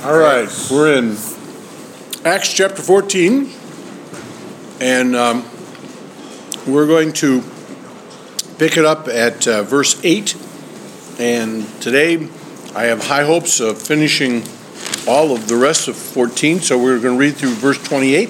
All right, we're in Acts chapter 14, and we're going to pick it up at verse 8. And today I have high hopes of finishing all of the rest of 14, so we're going to read through verse 28.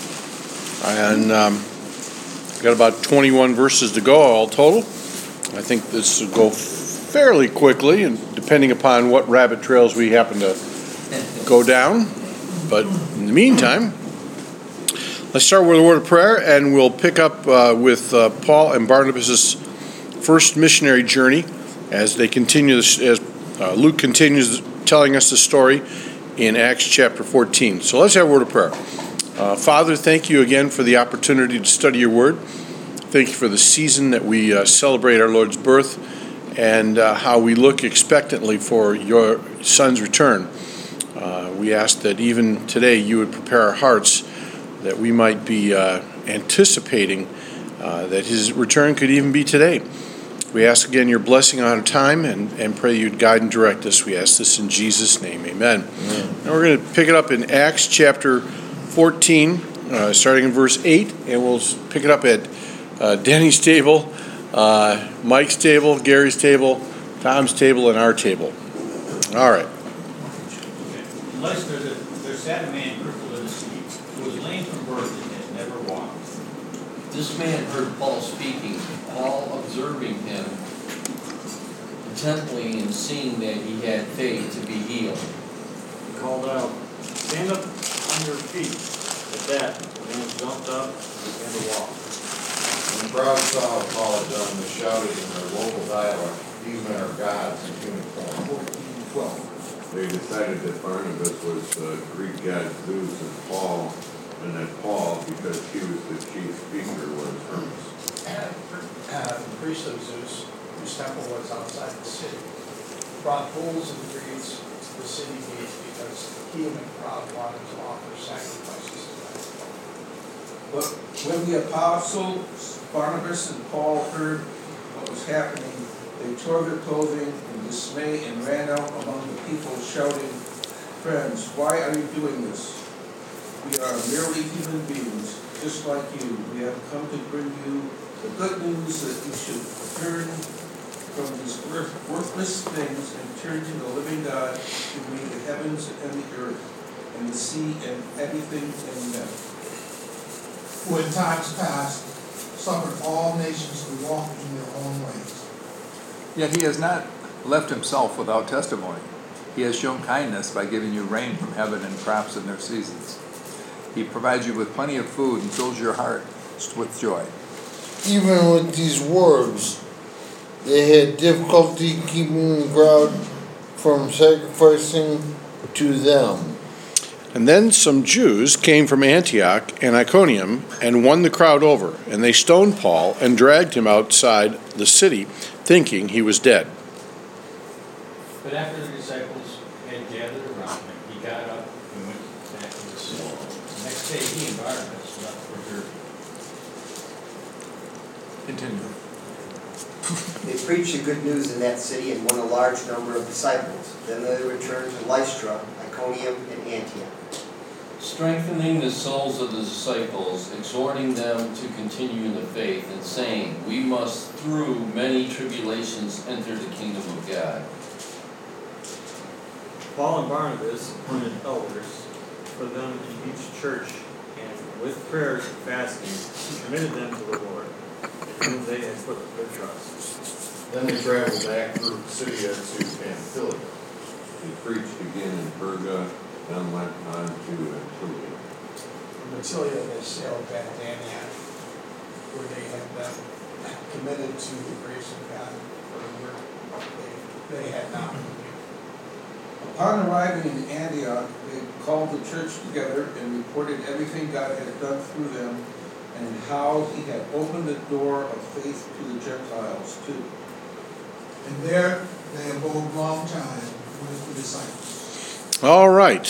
And got about 21 verses to go all total. I think this will go fairly quickly, and depending upon what rabbit trails we happen to go down. But in the meantime, let's start with a word of prayer, and we'll pick up with Paul and Barnabas' first missionary journey as they continue, as Luke continues telling us the story in Acts chapter 14. So let's have a word of prayer. Father, thank you again for the opportunity to study your word. Thank you for the season that we celebrate our Lord's birth and how we look expectantly for your Son's return. We ask that even today you would prepare our hearts that we might be anticipating that his return could even be today. We ask again your blessing on our time and pray you'd guide and direct us. We ask this in Jesus' name. Amen. Now we're going to pick it up in Acts chapter 14, starting in verse 8, and we'll pick it up at Denny's table, Mike's table, Gary's table, Tom's table, and our table. All right. Lystra, there sat a man crippled in his feet, who was lame from birth and had never walked. This man heard Paul speaking, Paul observing him intently and seeing that he had faith to be healed. He called out, "Stand up on your feet." At that, the man jumped up and began to walk. When the crowd saw Paul had done, they shouted in their local dialect, "These men are gods in human form." 14:12. They decided that Barnabas was the Greek god Zeus and that Paul, because he was the chief speaker, was Hermes. The priest of Zeus, whose temple was outside the city, brought bulls and reeds to the city gates because he and the crowd wanted to offer sacrifices to them. But when the apostles Barnabas and Paul heard what was happening, they tore their clothing in dismay and ran out among the people shouting, "Friends, why are you doing this? We are merely human beings, just like you. We have come to bring you the good news that you should turn from these worthless things and turn to the living God who made the heavens and the earth and the sea and everything in them. Who in times past suffered all nations to walk in their own ways. Yet he has not left himself without testimony. He has shown kindness by giving you rain from heaven and crops in their seasons. He provides you with plenty of food and fills your heart with joy. Even with these words, they had difficulty keeping the crowd from sacrificing to them. And then some Jews came from Antioch and Iconium and won the crowd over, and they stoned Paul and dragged him outside the city, thinking he was dead. But after the disciples had gathered around him, he got up and went back to the city. The next day he and Barnabas left for Derbe. Continue. They preached the good news in that city and won a large number of disciples. Then they returned to Lystra, Iconium, and Antioch, Strengthening the souls of the disciples, exhorting them to continue in the faith, and saying, "We must through many tribulations enter the kingdom of God." Paul and Barnabas appointed elders for them in each church, and with prayers and fasting, committed them to the Lord, in whom they had put their trust. Then they traveled back through Pisidia to Pamphylia. They preached again in Perga, then went on to Attalia. From Attalia, they sailed back to Antioch, where they had been committed to the grace of God for the work they had not completed. Upon arriving in Antioch, they called the church together and reported everything God had done through them and how he had opened the door of faith to the Gentiles too. And there they abode a long time with the disciples. All right.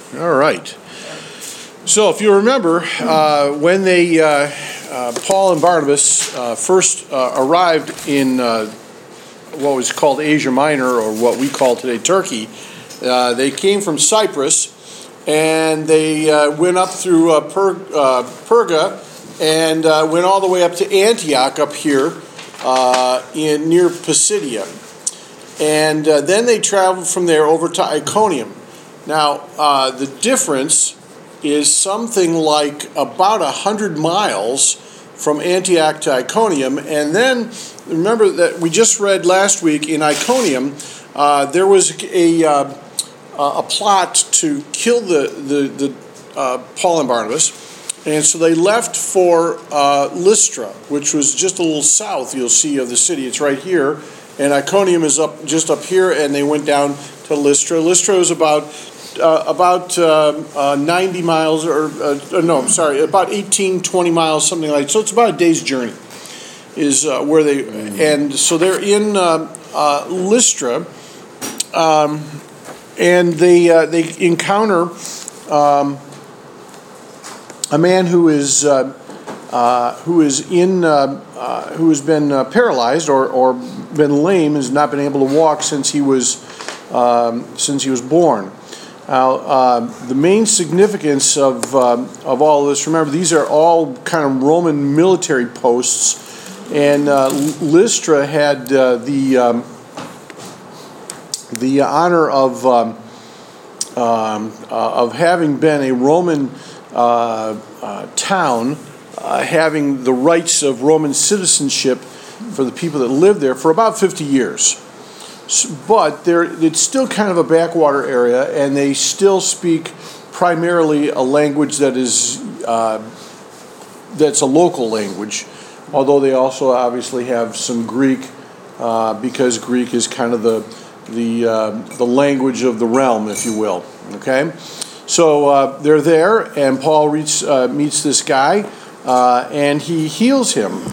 So if you remember, when they Paul and Barnabas first arrived in what was called Asia Minor, or what we call today Turkey, They came from Cyprus, and they went up through Perga and went all the way up to Antioch up here near Pisidia. And then they traveled from there over to Iconium. Now, the difference is something like about 100 miles from Antioch to Iconium. And then, remember that we just read last week in Iconium, there was a plot to kill the Paul and Barnabas. And so they left for Lystra, which was just a little south, you'll see, of the city. It's right here. And Iconium is just up here, and they went down to Lystra. Lystra was about 90 miles, about 18, 20 miles, something like that. So it's about a day's journey is where they, and so they're in Lystra, and they encounter a man who has been paralyzed or been lame, has not been able to walk since he was born. The main significance of all of this, remember, these are all kind of Roman military posts, and Lystra had the honor of having been a Roman town, having the rights of Roman citizenship for the people that lived there for about 50 years. But it's still kind of a backwater area, and they still speak primarily a language that is that's a local language, although they also obviously have some Greek, because Greek is kind of the language of the realm, if you will. Okay, so they're there, and Paul meets this guy, and he heals him.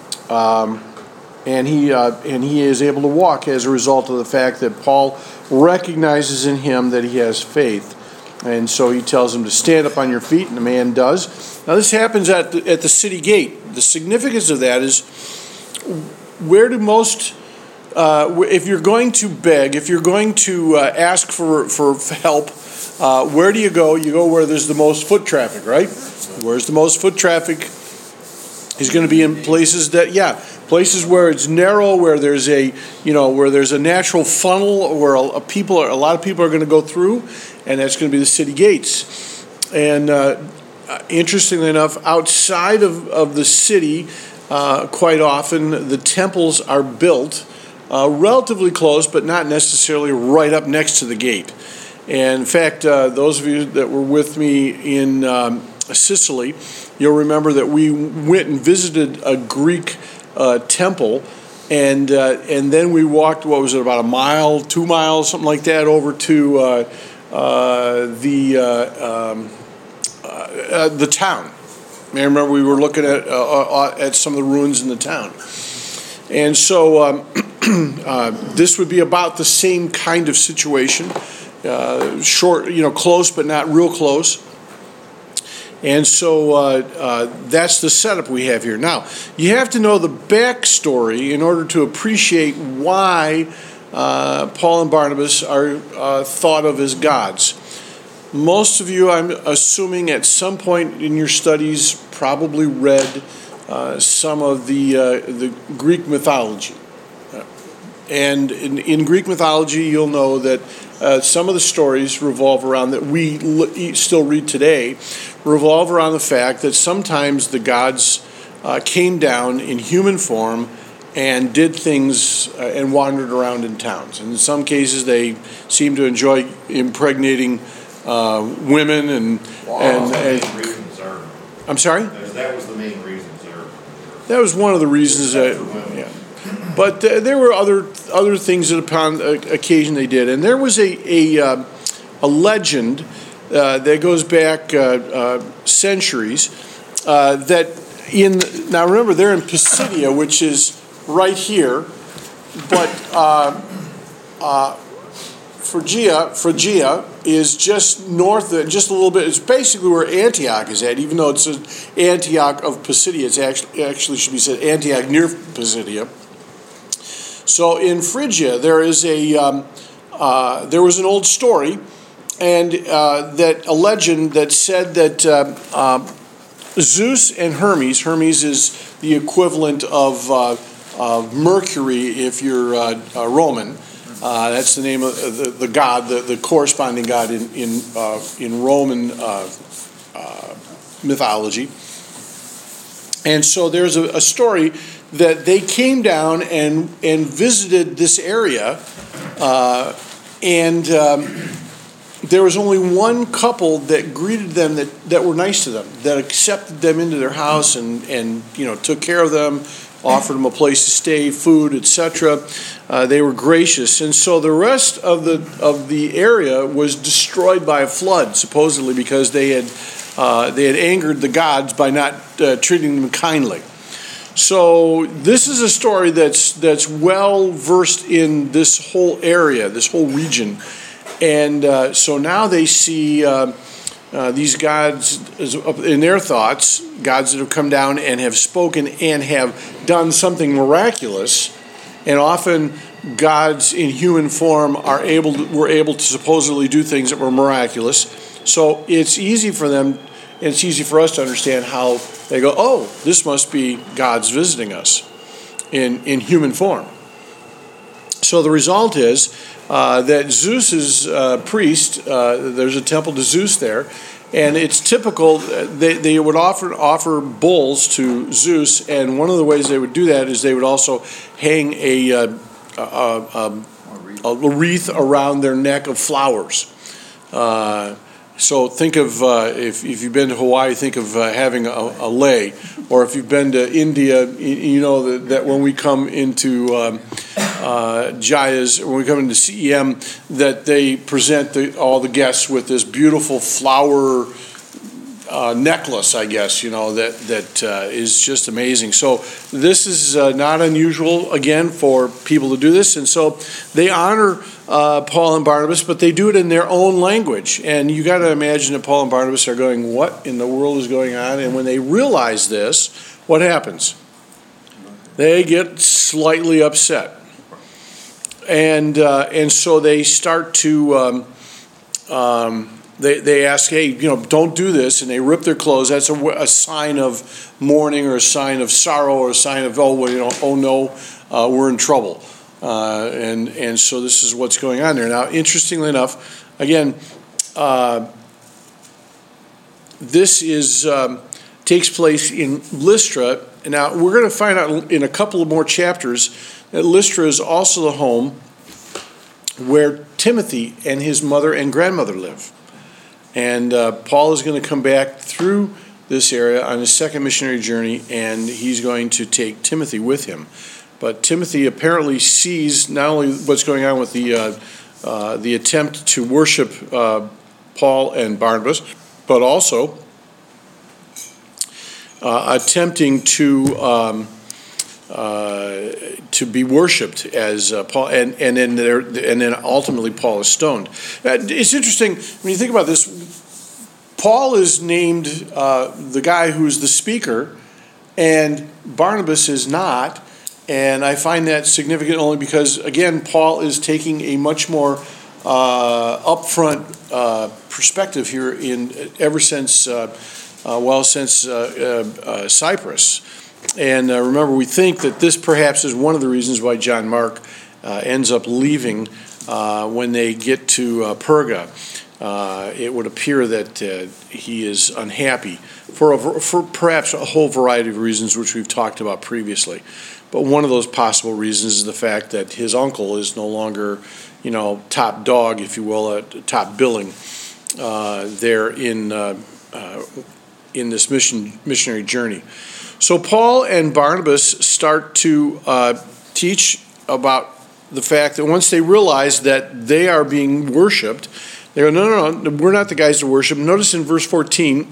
And he is able to walk as a result of the fact that Paul recognizes in him that he has faith. And so he tells him to stand up on your feet, and the man does. Now this happens at the city gate. The significance of that is, where do most, if you're going to beg, if you're going to ask for help, where do you go? You go where there's the most foot traffic, right? Where's the most foot traffic? He's going to be in places places where it's narrow, where there's a natural funnel where a lot of people are going to go through, and that's going to be the city gates. And interestingly enough, outside of the city, quite often the temples are built relatively close, but not necessarily right up next to the gate. And in fact, those of you that were with me in Sicily, you'll remember that we went and visited a Greek temple, and then we walked, what was it, about a mile, 2 miles, something like that, over to the town. I remember we were looking at some of the ruins in the town, and so this would be about the same kind of situation, short, close but not real close. And so that's the setup we have here. Now, you have to know the backstory in order to appreciate why Paul and Barnabas are thought of as gods. Most of you, I'm assuming, at some point in your studies probably read some of the Greek mythology. And in Greek mythology, you'll know that some of the stories revolve around, that we still read today, revolve around the fact that sometimes the gods came down in human form and did things and wandered around in towns. And in some cases, they seemed to enjoy impregnating women and I'm sorry? That was the main reason, sir. That was one of the reasons. Yeah. But there were other things that upon occasion they did. And there was a legend that goes back centuries now remember, they're in Pisidia, which is right here, but Phrygia is just north of, just a little bit. It's basically where Antioch is at, even though it's Antioch of Pisidia. It's actually should be said Antioch near Pisidia. So in Phrygia, there is a there was an old story, and that a legend that said that Zeus and Hermes is the equivalent of Mercury if you're Roman. That's the name of the god, the corresponding god in Roman mythology. And so there's a story that they came down and visited this area, and there was only one couple that greeted them that were nice to them, that accepted them into their house and took care of them, offered them a place to stay, food, etc. They were gracious, and so the rest of the area was destroyed by a flood, supposedly because they had angered the gods by not treating them kindly. So this is a story that's well versed in this whole area, this whole region, and so now they see these gods in their thoughts, gods that have come down and have spoken and have done something miraculous, and often gods in human form were able to supposedly do things that were miraculous. So it's easy for them, and it's easy for us to understand how they go, oh, this must be God's visiting us in human form. So the result is that Zeus's priest, there's a temple to Zeus there, and it's typical, they would offer bulls to Zeus, and one of the ways they would do that is they would also hang a wreath around their neck of flowers. So think of, if you've been to Hawaii, think of having a lei. Or if you've been to India, you know that when we come into Jaya's, when we come into CEM, that they present all the guests with this beautiful flower necklace, I guess, that is just amazing. So this is not unusual, again, for people to do this. And so they honor Paul and Barnabas, but they do it in their own language. And you got to imagine that Paul and Barnabas are going, what in the world is going on? And when they realize this, what happens? They get slightly upset. And so they start to... They ask, hey, don't do this, and they rip their clothes. That's a sign of mourning, or a sign of sorrow, or a sign of oh no, we're in trouble. And so this is what's going on there. Now, interestingly enough, again, this takes place in Lystra. Now we're going to find out in a couple of more chapters that Lystra is also the home where Timothy and his mother and grandmother live. And Paul is going to come back through this area on his second missionary journey, and he's going to take Timothy with him. But Timothy apparently sees not only what's going on with the attempt to worship Paul and Barnabas, but also attempting to be worshipped as Paul, and then ultimately Paul is stoned. It's interesting when you think about this. Paul is named the guy who's the speaker, and Barnabas is not. And I find that significant only because, again, Paul is taking a much more upfront perspective here ever since Cyprus. And remember, we think that this perhaps is one of the reasons why John Mark ends up leaving when they get to Perga. It would appear that he is unhappy for perhaps a whole variety of reasons, which we've talked about previously. But one of those possible reasons is the fact that his uncle is no longer, top dog, if you will, top billing there in this missionary journey. So Paul and Barnabas start to teach about the fact that once they realize that they are being worshipped, they go, no, we're not the guys to worship. Notice in verse 14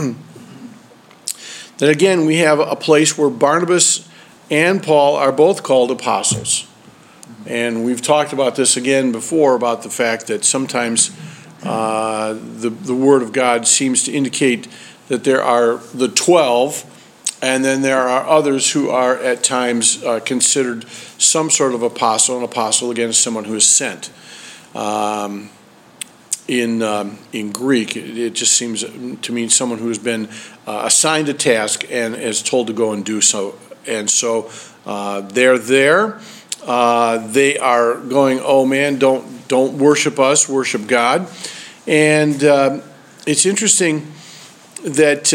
that again we have a place where Barnabas and Paul are both called apostles. And we've talked about this again before, about the fact that sometimes the Word of God seems to indicate that there are the 12, and then there are others who are at times considered some sort of apostle. An apostle, again, is someone who is sent. In Greek, it just seems to mean someone who's been assigned a task and is told to go and do so. And so they're there. They are going, oh man, don't worship us, worship God. And it's interesting that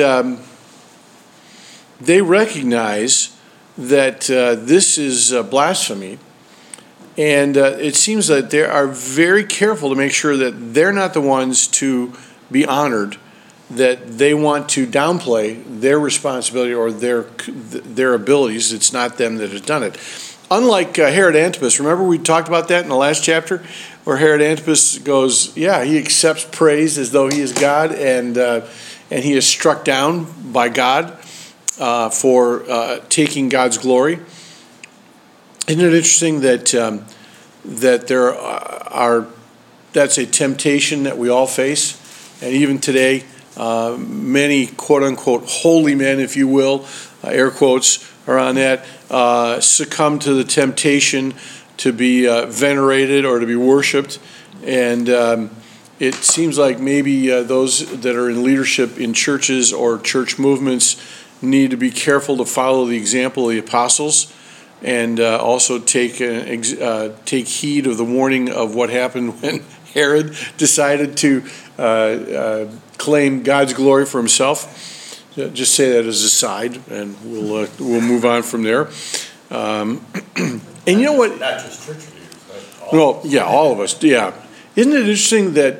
they recognize that this is blasphemy. And it seems that they are very careful to make sure that they're not the ones to be honored, that they want to downplay their responsibility or their abilities. It's not them that has done it. Unlike Herod Antipas, remember we talked about that in the last chapter, where Herod Antipas goes, yeah, he accepts praise as though he is God, and he is struck down by God for taking God's glory. Isn't it interesting that there are that's a temptation that we all face, and even today, many quote unquote holy men, if you will, air quotes are on that, succumb to the temptation to be venerated or to be worshipped, and it seems like maybe those that are in leadership in churches or church movements need to be careful to follow the example of the apostles. And also take heed of the warning of what happened when Herod decided to claim God's glory for himself. Just say that as a side, and we'll move on from there. And you know what? Not just church leaders, but Well, yeah, all of us. Yeah, isn't it interesting that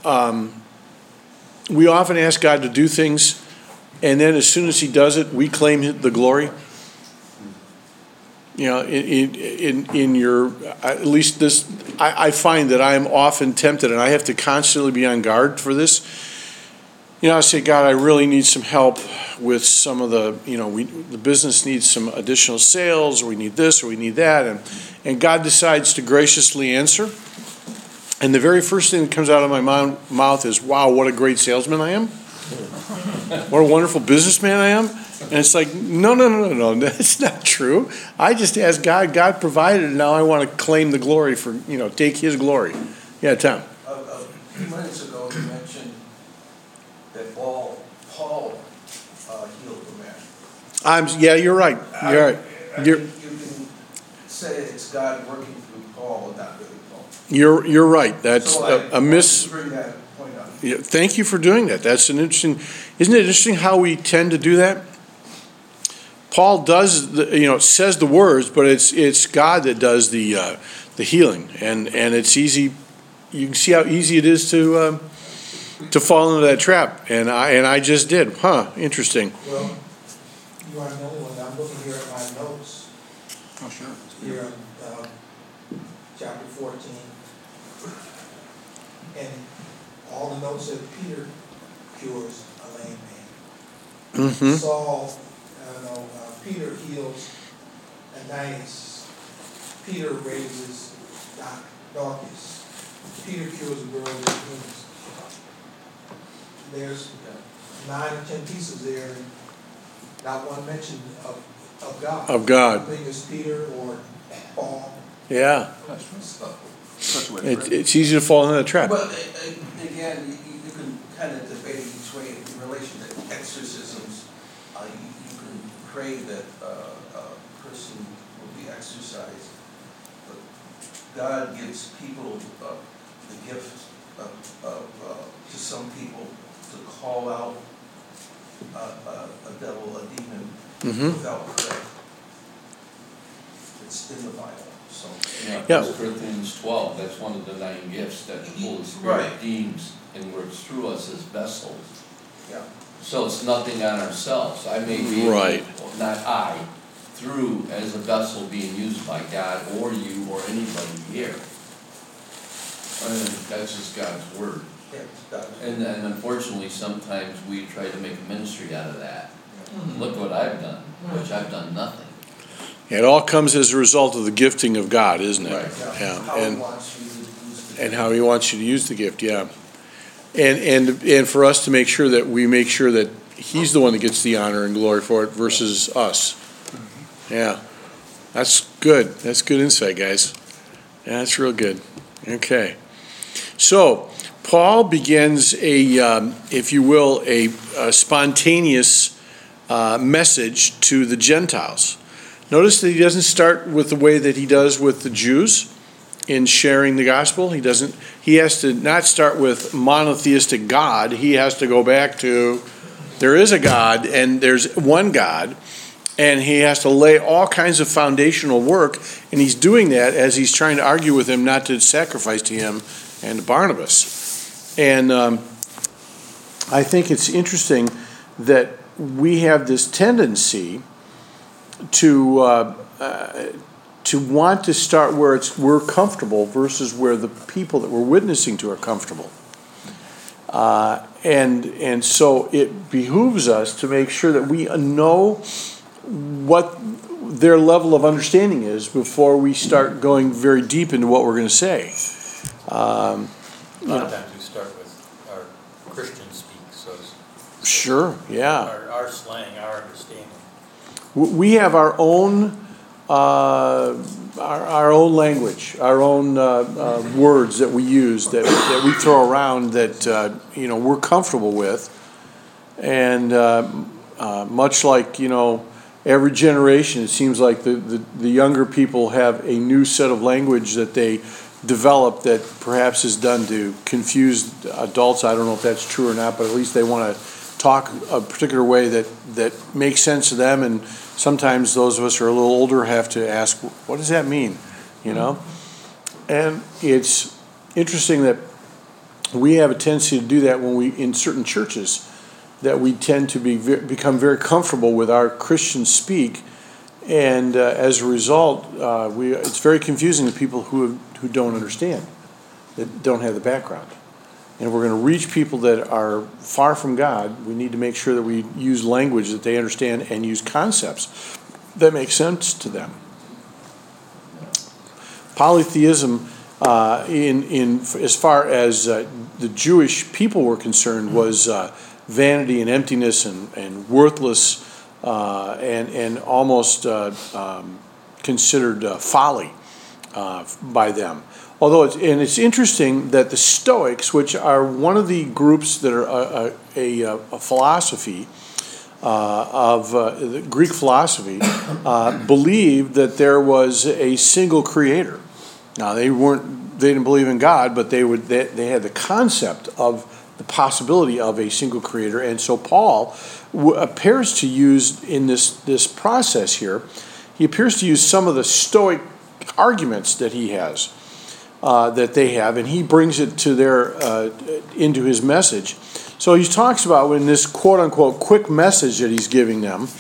we often ask God to do things, and then as soon as He does it, we claim the glory. You know, in your, at least this, I find that I am often tempted, and I have to constantly be on guard for this. You know, I say, God, I really need some help with some of the, the business needs some additional sales, or we need this, or we need that, and God decides to graciously answer. And the very first thing that comes out of my mouth is, wow, what a great salesman I am. What a wonderful businessman I am. And it's like, no, that's not true. I just asked God, God provided, and now I want to claim the glory for, take His glory. Yeah, Tom. A few minutes ago, you mentioned that Paul healed the man. Yeah, you're right. You're right. You can say it's God working through Paul, but not really Paul. You're right. That's So a miss. Bring that point up. Yeah, thank you for doing that. That's an interesting. Isn't it interesting how we tend to do that? Paul does, says the words, but it's God that does the healing, and it's easy. You can see how easy it is to fall into that trap, and I just did. Interesting. Well, you want to know when I'm looking here at my notes. Oh, sure. Here in chapter 14, and all the notes that Peter cures a lame man. Mm-hmm. Saul, Peter heals Ananias. Peter raises Dorcas. Peter cures a girl with wings. There's 9 or 10 pieces there, and not one mention of God. Of God. I think it's Peter or Paul. Yeah. Such a way to pray. It's easy to fall into that trap. Well, again, you can kind of debate each way in relation to exorcisms. You can pray that a person will be exorcised, but God gives people the gift to some people to call out a devil, a demon, without prayer. It's in the Bible. So. Yeah, 1 Corinthians 12, that's one of the 9 gifts that the Holy Spirit Right. deems and works through us as vessels. Yeah. So it's nothing on ourselves. I may be, Right. not I, through as a vessel being used by God or you or anybody here. And that's just God's word. Yeah, it's God. And unfortunately, sometimes we try to make a ministry out of that. Look what I've done, which I've done nothing. It all comes as a result of the gifting of God, isn't it? Right. Yeah. How He wants you to use the And how He wants you to use the gift, yeah. And for us to make sure that He's the one that gets the honor and glory for it versus us. Yeah. That's good. That's good insight, guys. Yeah, that's real good. Okay. So, Paul begins if you will, a spontaneous message to the Gentiles. Notice that he doesn't start with the way that he does with the Jews in sharing the gospel. He has to not start with monotheistic God. He has to go back to there is a God and there's one God, and he has to lay all kinds of foundational work, and he's doing that as he's trying to argue with him not to sacrifice to him and to Barnabas. And I think it's interesting that we have this tendency to want to start where we're comfortable versus where the people that we're witnessing to are comfortable. And so it behooves us to make sure that we know what their level of understanding is before we start going very deep into what we're going to say. A lot of times we start with our Christian speak, so sure, yeah. Our slang, our understanding. We have our own language, our own words that we use that we throw around that we're comfortable with, and much like every generation, it seems like the younger people have a new set of language that they develop that perhaps is done to confuse adults. I don't know if that's true or not, but at least they want to talk a particular way that makes sense to them, and sometimes those of us who are a little older have to ask, what does that mean? And it's interesting that we have a tendency to do that when we, in certain churches, that we tend to become very comfortable with our Christian speak, and as a result, it's very confusing to people who don't understand, that don't have the background. And if we're going to reach people that are far from God, we need to make sure that we use language that they understand and use concepts that make sense to them. Polytheism, in as far as the Jewish people were concerned, was vanity and emptiness and worthless and almost considered folly by them. Although it's interesting that the Stoics, which are one of the groups that are a philosophy of the Greek philosophy, believed that there was a single creator. Now they didn't believe in God, but they had the concept of the possibility of a single creator, and so Paul appears to use in this process here. He appears to use some of the Stoic arguments that he has. That they have, and he brings it to into his message. So he talks about in this quote-unquote quick message that he's giving them,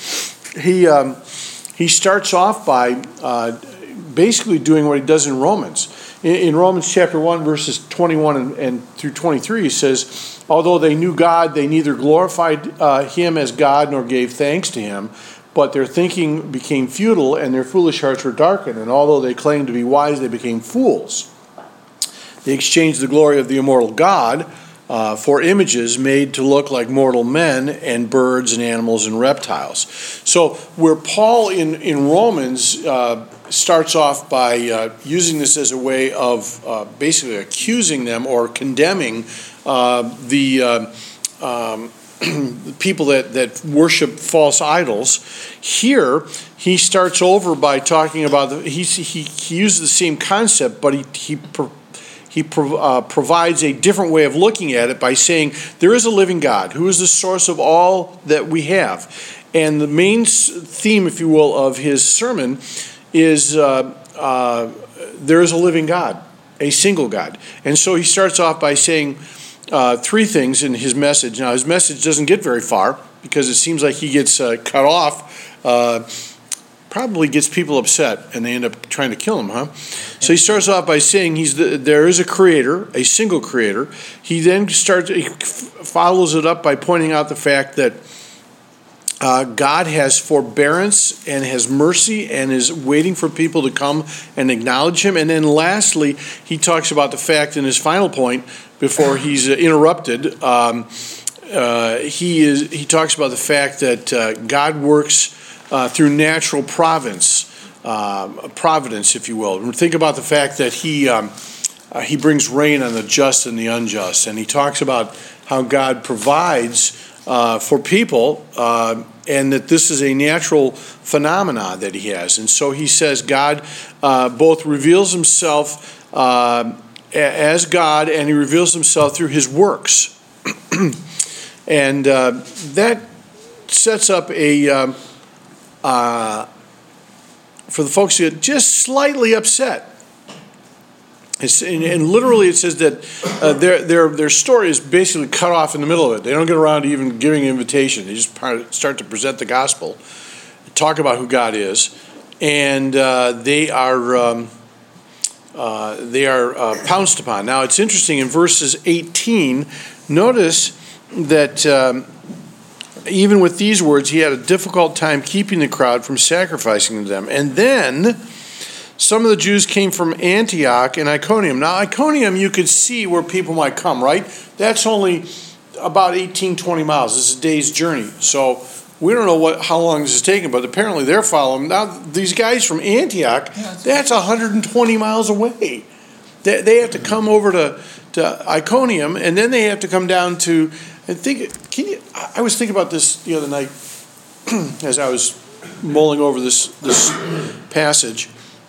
he starts off by basically doing what he does in Romans. In Romans chapter 1, verses 21 and through 23, he says, although they knew God, they neither glorified him as God nor gave thanks to him, but their thinking became futile and their foolish hearts were darkened. And although they claimed to be wise, they became fools. They exchanged the glory of the immortal God for images made to look like mortal men and birds and animals and reptiles. So where Paul in Romans starts off by using this as a way of basically accusing them or condemning the people that worship false idols, here he starts over by talking about he uses the same concept, but he provides a different way of looking at it by saying there is a living God who is the source of all that we have. And the main theme, if you will, of his sermon is there is a living God, a single God. And so he starts off by saying three things in his message. Now, his message doesn't get very far because it seems like he gets cut off, probably gets people upset, and they end up trying to kill him, huh? So he starts off by saying there is a creator, a single creator. He then follows it up by pointing out the fact that God has forbearance and has mercy and is waiting for people to come and acknowledge him. And then lastly, he talks about the fact in his final point, before he's interrupted, he talks about the fact that God works through natural providence, if you will. And think about the fact that he he brings rain on the just and the unjust, and he talks about how God provides for people, and that this is a natural phenomena that he has. And so he says God both reveals himself as God, and he reveals himself through his works. And that sets up a, for the folks who are just slightly upset. And literally it says that their story is basically cut off in the middle of it. They don't get around to even giving an invitation. They just start to present the gospel, talk about who God is, and they are pounced upon. Now it's interesting in verses 18. Notice that even with these words, he had a difficult time keeping the crowd from sacrificing to them. And then some of the Jews came from Antioch and Iconium. Now, Iconium, you could see where people might come, right? That's only about 18, 20 miles. This is a day's journey. So we don't know how long this is taking, but apparently they're following. Now, these guys from Antioch, that's 120 miles away. They have to come over to Iconium, and then they have to come down to, I was thinking about this the other night as I was mulling over this passage.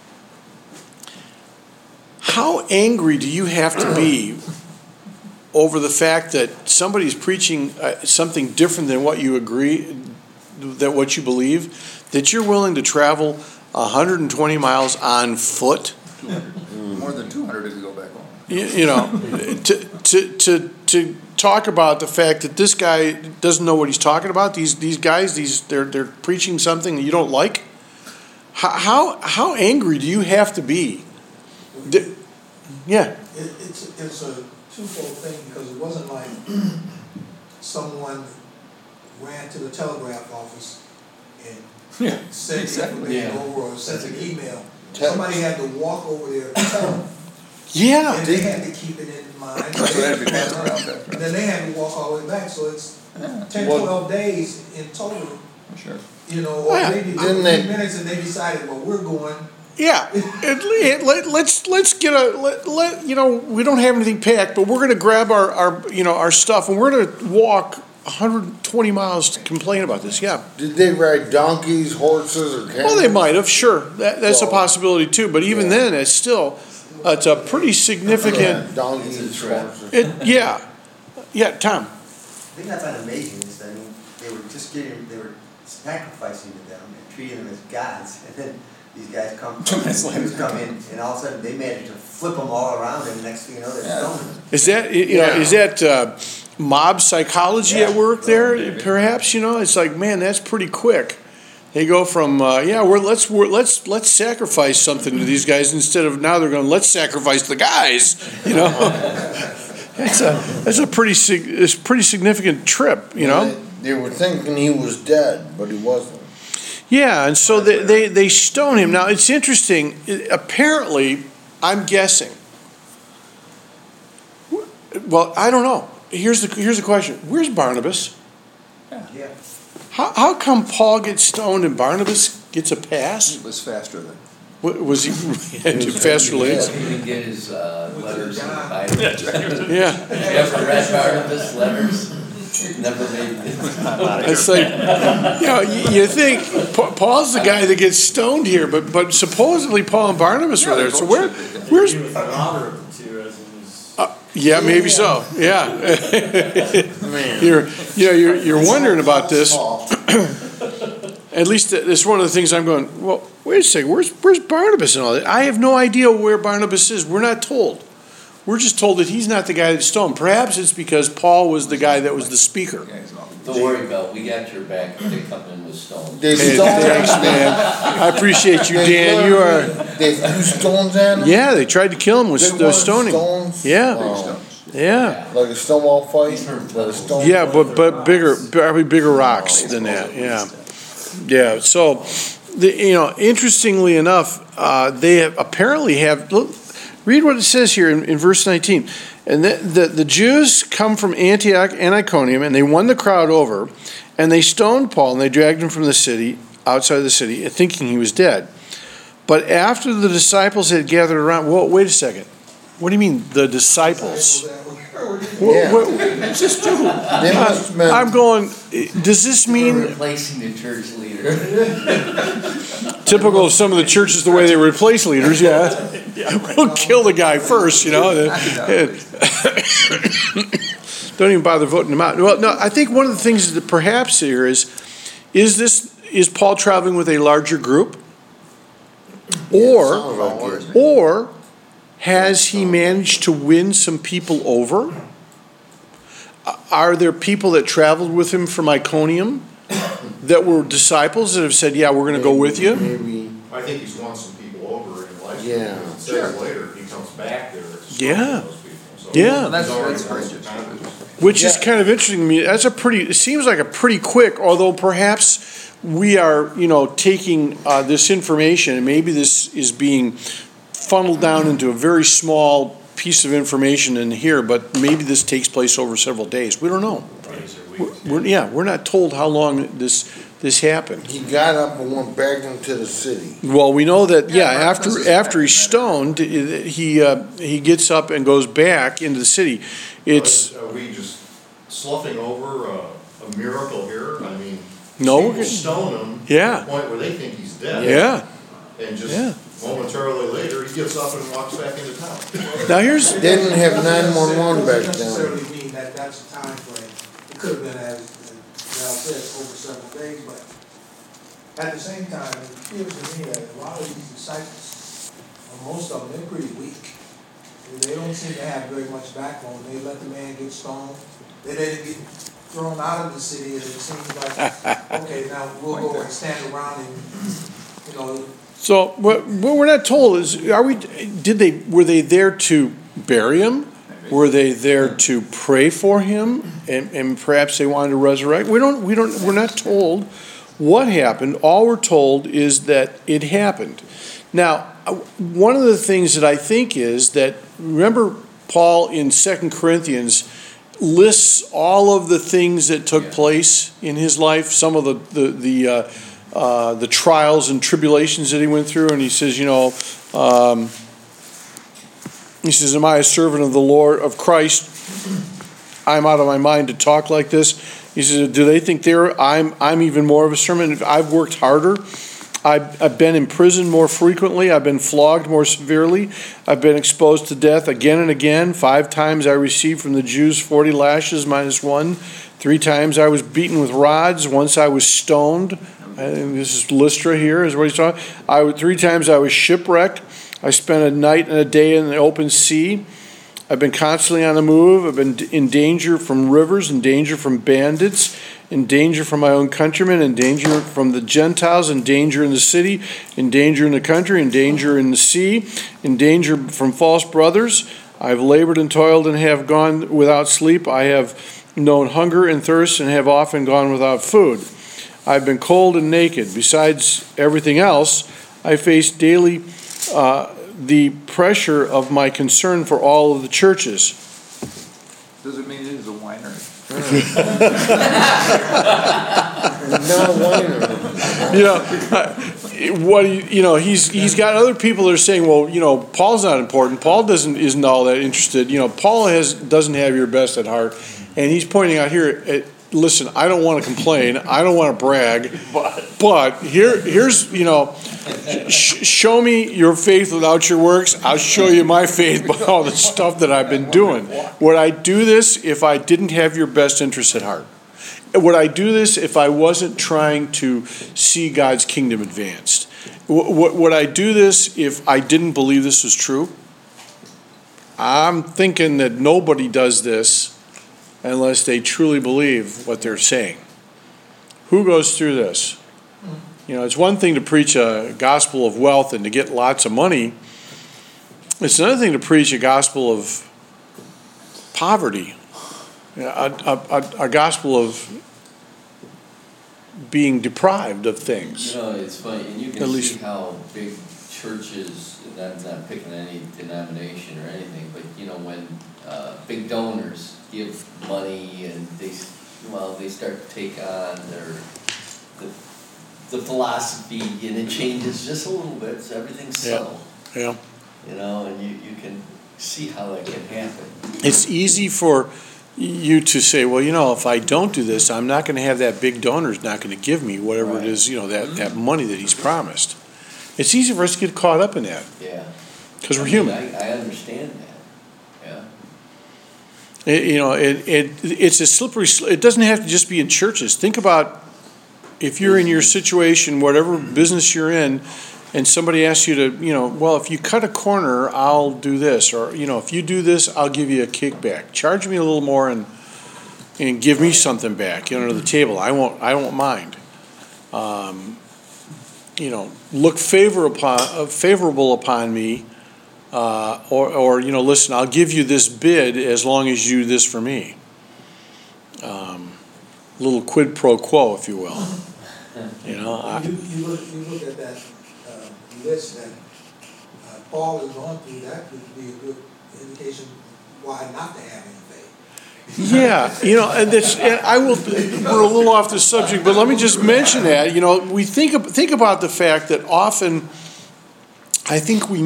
How angry do you have to be over the fact that somebody's preaching something different than what you agree, that what you believe, that you're willing to travel 120 miles on foot? More than 200 if you go back home. You know, to talk about the fact that this guy doesn't know what he's talking about. These guys, they're preaching something that you don't like. How angry do you have to be? Yeah. It's a twofold thing, because it wasn't like someone ran to the telegraph office and sent information over or sent an email. Somebody had to walk over there and tell them. Yeah. And they had to keep it in mind. And then they had to walk all the way back. So it's 10, 12 days in total. Sure. You know, or maybe 15 minutes, and they decided, well, we're going. Yeah, let's get you know, we don't have anything packed, but we're going to grab our stuff, and we're going to walk 120 miles to complain about this. Yeah. Did they ride donkeys, horses, or camels? Well, they might have. Sure, that's a possibility too. But even then, it's a pretty significant. Donkeys, horses. Yeah, Tom. The thing I find amazing is that they were sacrificing to them and treating them as gods, and then these guys come in, and all of a sudden they manage to flip them all around, and next thing you know, they're stoning them. Is that is that mob psychology at work there? Perhaps, you know, it's like, man, that's pretty quick. They go from let's sacrifice something to these guys, instead of now they're going, let's sacrifice the guys. You know, that's a pretty significant trip. You know, they were thinking he was dead, but he wasn't. Yeah, and so they stone him. Now, it's interesting. Apparently, I'm guessing. Well, I don't know. Here's the question. Where's Barnabas? Yeah. How come Paul gets stoned and Barnabas gets a pass? He was faster than. Was he faster legs? He didn't get his letters in the Bible. Yeah. You ever read Barnabas' letters? Never made it. It's like, you know, you think Paul's the guy that gets stoned here, but supposedly Paul and Barnabas were there. So where's? Yeah, maybe so. Yeah. You're wondering about this. At least it's one of the things I'm going, well, wait a second, where's Barnabas and all that? I have no idea where Barnabas is. We're not told. We're just told that he's not the guy that's stoned. Perhaps it's because Paul was the guy that was the speaker. Don't worry, Bill. We got your back if they come in with stones. Hey, thanks, man. I appreciate you, Dan. They threw stones at him? Yeah, they tried to kill him with stoning. Stones? Yeah. Oh. Yeah. Like a stonewall fight? Yeah, but probably bigger rocks than that. Yeah. Yeah. So, interestingly enough, they apparently have. Look, read what it says here in verse 19. And the Jews come from Antioch and Iconium, and they won the crowd over, and they stoned Paul, and they dragged him from the city, outside of the city, thinking he was dead. But after the disciples had gathered around, whoa, wait a second. What do you mean, the disciples? Yeah. What's this do? They must meant- I'm going, does this We're mean replacing the church leader. typical of some of the churches, the way they replace leaders? Yeah. We'll kill the guy first, you know. Don't even bother voting him out. Well, no, I think one of the things that perhaps here is Paul traveling with a larger group? Or has he managed to win some people over? Are there people that traveled with him from Iconium that were disciples that have said, yeah, we're going to go with you? Maybe. I think he's won some people over in life. Yeah. It says later, he comes back there. to Yeah. those people. So Yeah. Well, that's he's already great. won some converts. Which is kind of interesting to me. It seems like a pretty quick, although perhaps we are, taking this information, and maybe this is being funneled down into a very small piece of information in here, but maybe this takes place over several days. We don't know. We're not told how long this happened. He got up and went back into the city. Well, we know that, after he's stoned, he gets up and goes back into the city. It's Are we just sloughing over a miracle here? I mean, No. people stone him Yeah. to the point where they think he's dead. Yeah. And just Yeah. momentarily later, he gets up and walks back into town. Now here's They didn't have 911 back Doesn't then. necessarily mean that that's a time frame. It could have been, as Val said, over several days, but at the same time, it appears to me that a lot of these disciples, most of them, they're pretty weak. They don't seem to have very much backbone. They let the man get stoned. They didn't get thrown out of the city, and it seems like, okay, now we'll go and stand around and, so what we're not told is were they there to bury him? Were they there to pray for him? And perhaps they wanted to resurrect? We're not told what happened. All we're told is that it happened. Now, one of the things that I think is that, remember Paul in 2 Corinthians lists all of the things that took place in his life, some of the trials and tribulations that he went through, and he says, am I a servant of the Lord, of Christ? I'm out of my mind to talk like this. He says, do they think I'm even more of a servant? I've worked harder. I've been in prison more frequently. I've been flogged more severely. I've been exposed to death again and again. 5 times I received from the Jews 40 lashes minus 1. 3 times I was beaten with rods. Once I was stoned. And this is Lystra here, is what he's talking. 3 times I was shipwrecked. I spent a night and a day in the open sea. I've been constantly on the move. I've been in danger from rivers, in danger from bandits, in danger from my own countrymen, in danger from the Gentiles, in danger in the city, in danger in the country, in danger in the sea, in danger from false brothers. I've labored and toiled and have gone without sleep. I have known hunger and thirst and have often gone without food. I've been cold and naked. Besides everything else, I face daily the pressure of my concern for all of the churches. Does it mean he's a whiner? Not a whiner. He's got other people that are saying, well, Paul's not important. Paul isn't all that interested. Paul doesn't have your best at heart, and he's pointing out here. Listen, I don't want to complain. I don't want to brag, but here's show me your faith without your works. I'll show you my faith by all the stuff that I've been doing. Would I do this if I didn't have your best interest at heart? Would I do this if I wasn't trying to see God's kingdom advanced? Would I do this if I didn't believe this was true? I'm thinking that nobody does this unless they truly believe what they're saying. Who goes through this? It's one thing to preach a gospel of wealth and to get lots of money. It's another thing to preach a gospel of poverty, a gospel of being deprived of things. It's funny, and you can see how big churches, and I'm not picking any denomination or anything, but when big donors give money and they start to take on the philosophy, and it changes just a little bit, so everything's subtle. Yeah. And you can see how that can happen. It's easy for you to say, well, if I don't do this, I'm not going to have that big donor's not going to give me whatever it is, that money that he's promised. It's easy for us to get caught up in that. Yeah. Because we're human. I understand that. It's a slippery. It doesn't have to just be in churches. Think about if you're in your situation, whatever business you're in, and somebody asks you to, well, if you cut a corner, I'll do this, or if you do this, I'll give you a kickback. Charge me a little more and give me something back, to the table. I won't mind. Look favorable upon me. Or listen, I'll give you this bid as long as you do this for me. Little quid pro quo, if you will. You look at that list that Paul is going through. That would be a good indication why not to have anything. Yeah, and we're a little off the subject, but let me just mention that. We think about the fact that often, I think we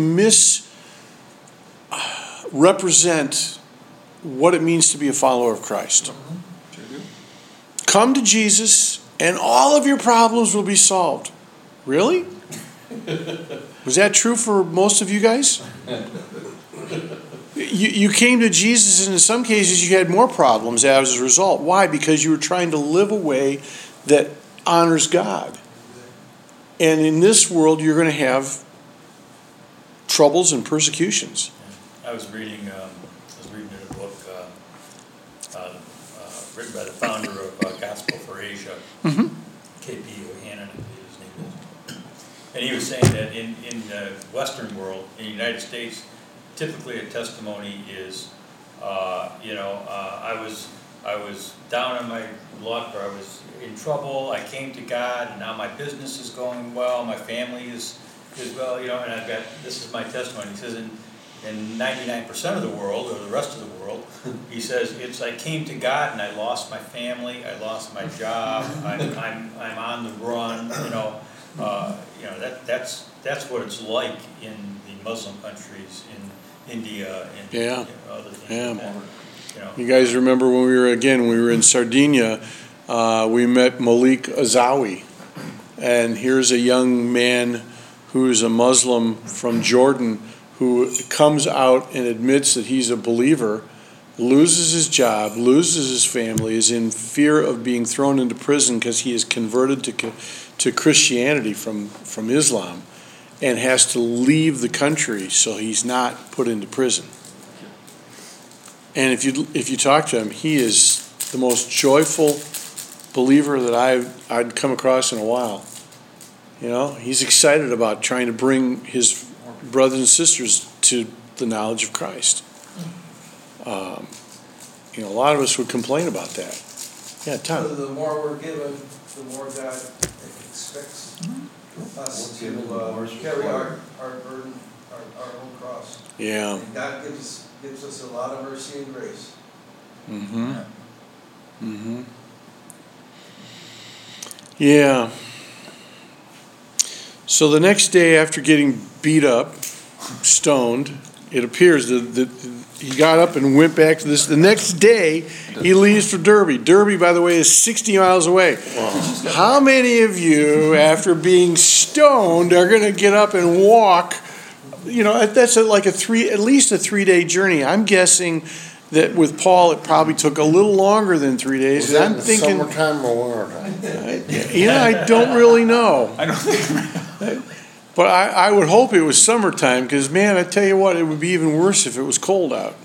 represent what it means to be a follower of Christ. Come to Jesus and all of your problems will be solved. Really? Was that true for most of you guys? You came to Jesus and in some cases you had more problems as a result. Why? Because you were trying to live a way that honors God. And in this world you're going to have troubles and persecutions. I was reading a book written by the founder of Gospel for Asia, K.P. Yohannan, his name is. And he was saying that in the Western world, in the United States, typically a testimony is, I was down on my luck, or I was in trouble, I came to God, and now my business is going well, my family is well, and I've got, this is my testimony. He says, in 99% of the world, or the rest of the world, he says, it's I came to God and I lost my family, I lost my job, I'm on the run, that's what it's like in the Muslim countries, in India and other things like that. You guys remember when we were in Sardinia, we met Malik Azawi, and here's a young man who's a Muslim from Jordan who comes out and admits that he's a believer, loses his job, loses his family, is in fear of being thrown into prison because he is converted to Christianity from Islam, and has to leave the country so he's not put into prison. And if you talk to him, he is the most joyful believer that I'd come across in a while. He's excited about trying to bring his brothers and sisters to the knowledge of Christ. A lot of us would complain about that. Yeah, Tom. So the more we're given, the more God expects us to carry our burden, our own cross. Yeah. And God gives us a lot of mercy and grace. Yeah. So the next day after getting beat up, stoned, it appears that he got up and went back to this. The next day, he leaves for Derby. Derby, by the way, is 60 miles away. Wow. How many of you, after being stoned, are going to get up and walk? That's at least a 3-day journey. I'm guessing that with Paul, it probably took a little longer than 3 days. Was that I'm thinking summertime or wintertime? I don't really know. I don't think. But I would hope it was summertime because, man, I tell you what, it would be even worse if it was cold out.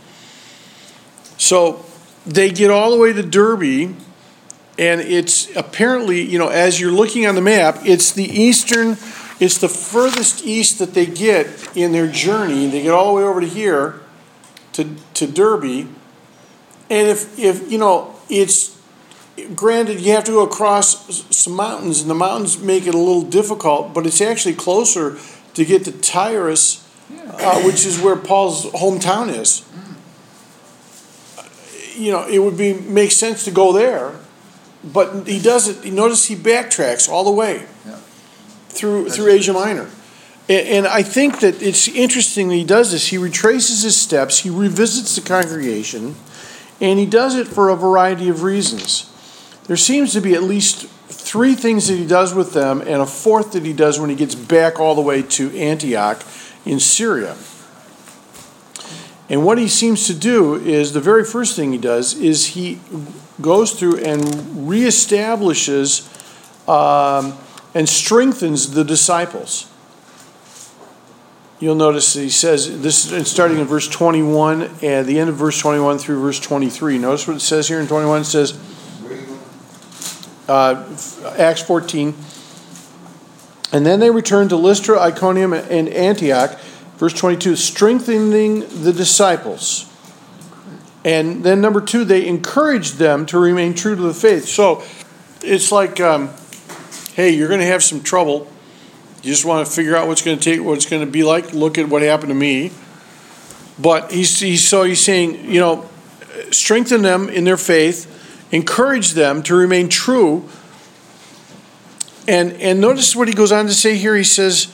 So they get all the way to Derby, and it's apparently, as you're looking on the map, it's the furthest east that they get in their journey. They get all the way over to here, to Derby. And if it's granted, you have to go across some mountains, and the mountains make it a little difficult, but it's actually closer to get to Tyrus, which is where Paul's hometown is. It would make sense to go there, but he doesn't. Notice he backtracks all the way through Asia Minor. And I think that it's interesting that he does this. He retraces his steps, he revisits the congregation, and he does it for a variety of reasons. There seems to be at least 3 things that he does with them, and a 4th that he does when he gets back all the way to Antioch in Syria. And what he seems to do is, the very first thing he does is he goes through and reestablishes and strengthens the disciples. You'll notice that he says, this is starting in verse 21, and the end of verse 21 through verse 23. Notice what it says here in 21. It says, Acts 14, and then they returned to Lystra, Iconium, and Antioch. Verse 22, strengthening the disciples. And then number 2, they encouraged them to remain true to the faith. So it's like, hey, you're going to have some trouble. You just want to figure out what it's going to be like. Look at what happened to me. But he's saying, strengthen them in their faith, encourage them to remain true. And notice what he goes on to say here. He says,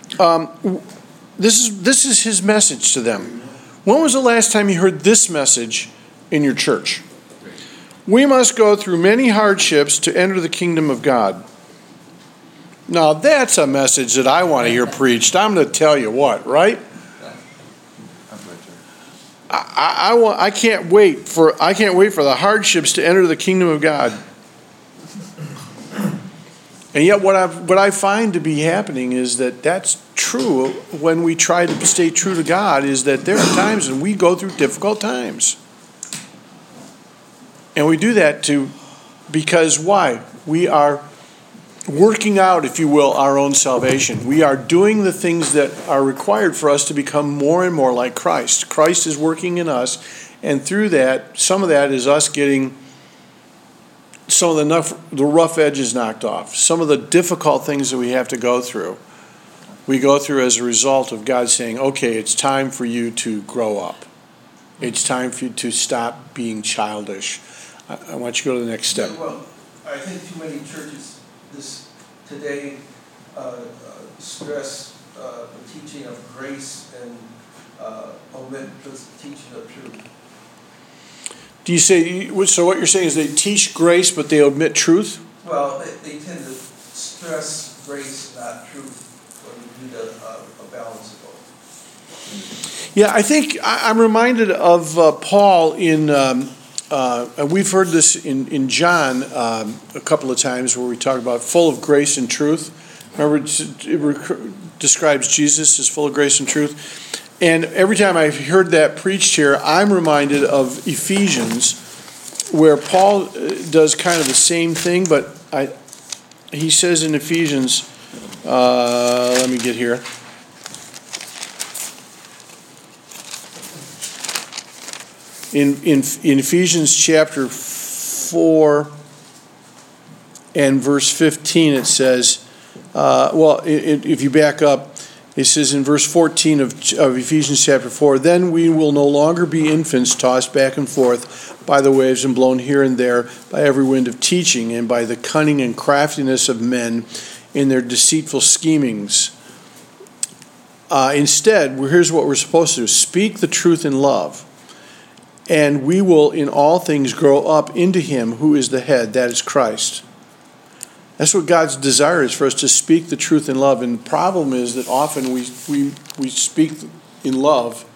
this is his message to them. When was the last time you heard this message in your church? We must go through many hardships to enter the kingdom of God. Now that's a message that I want to hear preached. I'm going to tell you what, right? I can't wait for the hardships to enter the kingdom of God. And yet what I find to be happening is that that's true when we try to stay true to God, is that there are times when we go through difficult times. And we do that because why? We are working out, if you will, our own salvation. We are doing the things that are required for us to become more and more like Christ. Christ is working in us, and through that, some of that is us getting some of the rough edges knocked off. Some of the difficult things that we have to go through, we go through as a result of God saying, okay, it's time for you to grow up. It's time for you to stop being childish. I want you to go to the next step. Well, I think too many churches today stress the teaching of grace and omit the teaching of truth. Do you say, so what you're saying is they teach grace but they omit truth? Well, they tend to stress grace, not truth, when you need a balance of both. Yeah, I think I'm reminded of Paul in, and we've heard this in John a couple of times where we talk about full of grace and truth. Remember, it describes Jesus as full of grace and truth. And every time I've heard that preached here, I'm reminded of Ephesians, where Paul does kind of the same thing, but he says in Ephesians, let me get here. In Ephesians chapter 4 and verse 15, it says, if you back up, it says in verse 14 of Ephesians chapter 4, then we will no longer be infants tossed back and forth by the waves and blown here and there by every wind of teaching and by the cunning and craftiness of men in their deceitful schemings. Instead, here's what we're supposed to do. Speak the truth in love, and we will in all things grow up into him who is the head, that is Christ. That's what God's desire is, for us to speak the truth in love. And the problem is that often we speak in love,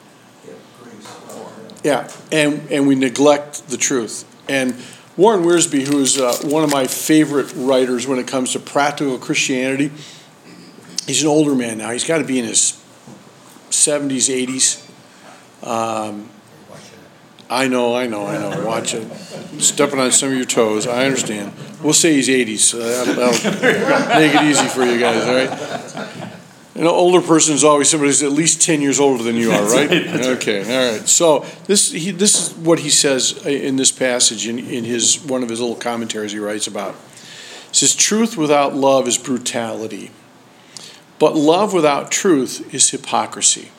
and we neglect the truth. And Warren Wiersbe, who is one of my favorite writers when it comes to practical Christianity, he's an older man now. He's got to be in his 70s, 80s. I know. Watch it. Stepping on some of your toes. I understand. We'll say he's 80s. So that'll make it easy for you guys, all right? An older person is always somebody who's at least 10 years older than you are, right? Okay, all right. So this is what he says in this passage in one of his little commentaries he writes about. He says, truth without love is brutality, but love without truth is hypocrisy.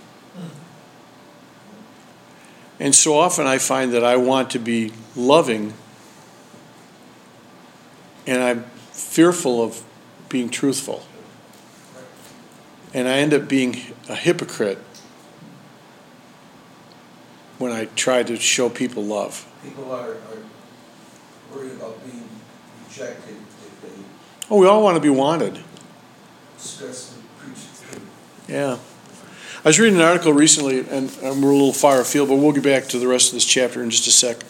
And so often I find that I want to be loving, and I'm fearful of being truthful. And I end up being a hypocrite when I try to show people love. People are worried about being rejected if they Oh, we all want to be wanted. stress and preach the truth. Yeah. I was reading an article recently, and we're a little far afield, but we'll get back to the rest of this chapter in just a sec.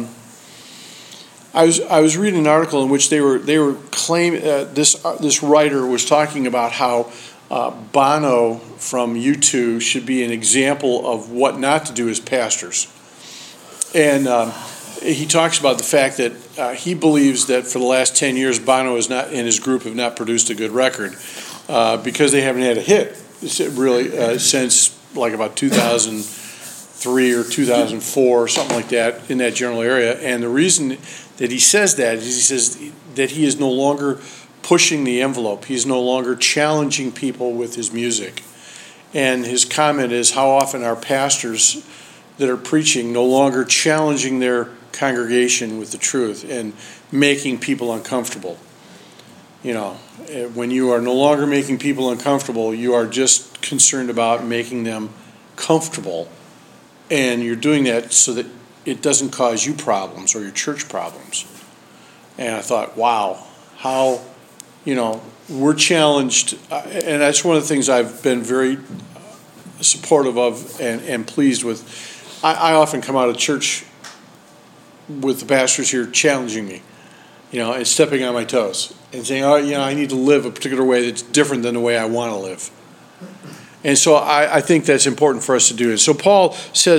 I was reading an article in which they were claiming this writer was talking about how Bono from U2 should be an example of what not to do as pastors, and he talks about the fact that he believes that for the last 10 years Bono is not and his group have not produced a good record because they haven't had a hit really since like about 2003 or 2004 or something like that, in that general area. And the reason that he says that is he says that he is no longer pushing the envelope. He's no longer challenging people with his music. And his comment is, how often are pastors that are preaching no longer challenging their congregation with the truth and making people uncomfortable? You know, when you are no longer making people uncomfortable, you are just concerned about making them comfortable. And you're doing that so that it doesn't cause you problems or your church problems. And I thought, wow, how, we're challenged. And that's one of the things I've been very supportive of and pleased with. I often come out of church with the pastors here challenging me, and stepping on my toes and saying, I need to live a particular way that's different than the way I want to live. And so I think that's important for us to do. And so Paul says,